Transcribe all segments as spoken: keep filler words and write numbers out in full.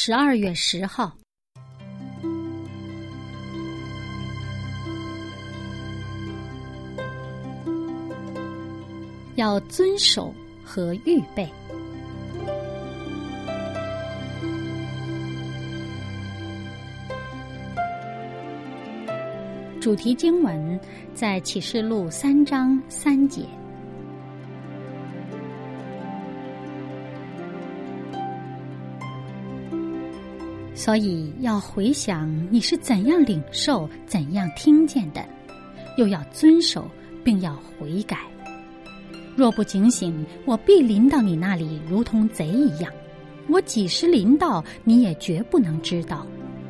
十二月十号。要遵守和预备。主题经文在启示录三章三节。所以要回想你是怎样领受、怎样听见的，又要遵守，并要悔改。若不警醒，我必临到你那里，如同贼一样。我几时临到，你也绝不能知道。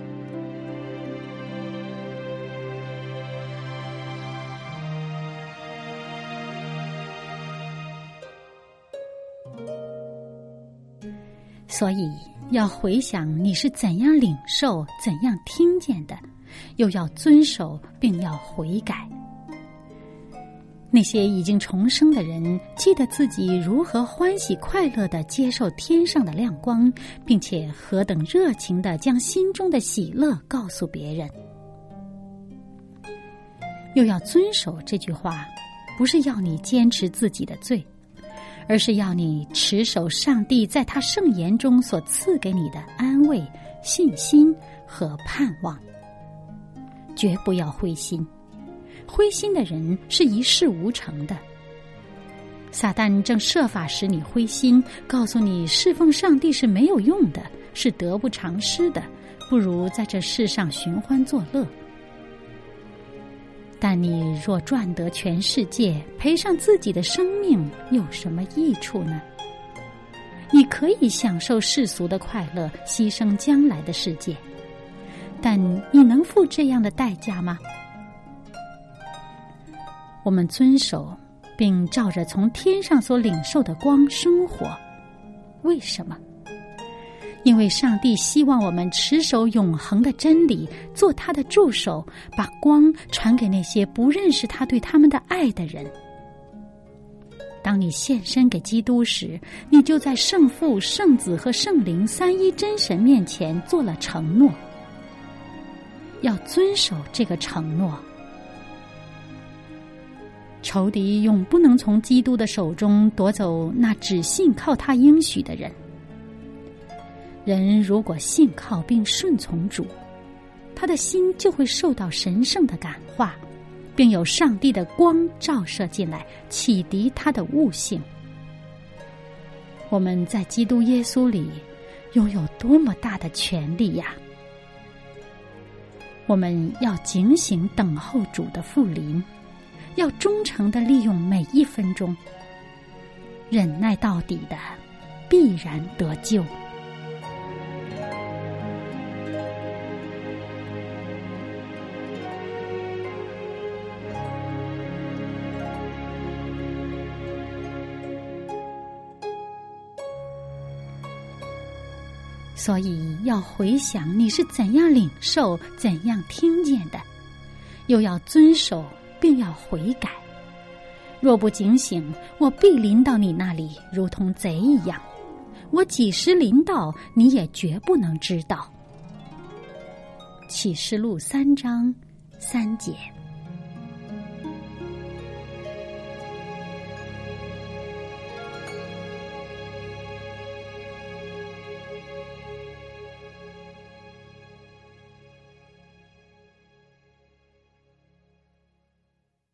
所以要回想你是怎样领受、怎样听见的，又要遵守，并要悔改。那些已经重生的人，记得自己如何欢喜快乐地接受天上的亮光，并且何等热情地将心中的喜乐告诉别人。又要遵守这句话，不是要你坚持自己的罪，而是要你持守上帝在他圣言中所赐给你的安慰、信心和盼望。绝不要灰心，灰心的人是一事无成的。撒旦正设法使你灰心，告诉你侍奉上帝是没有用的，是得不偿失的，不如在这世上寻欢作乐。但你若赚得全世界，赔上自己的生命，有什么益处呢？你可以享受世俗的快乐，牺牲将来的世界，但你能付这样的代价吗？我们遵守并照着从天上所领受的光生活，为什么？因为上帝希望我们持守永恒的真理，做他的助手，把光传给那些不认识他对他们的爱的人。当你献身给基督时，你就在圣父、圣子和圣灵三一真神面前做了承诺，要遵守这个承诺。仇敌永不能从基督的手中夺走那只信靠他应许的人。人如果信靠并顺从主，他的心就会受到神圣的感化，并有上帝的光照射进来，启迪他的悟性。我们在基督耶稣里拥有多么大的权利呀！我们要警醒等候主的复临，要忠诚地利用每一分钟，忍耐到底的必然得救。所以要回想你是怎样领受、怎样听见的，又要遵守并要悔改。若不警醒，我必临到你那里，如同贼一样。我几时临到，你也绝不能知道。启示录三章三节。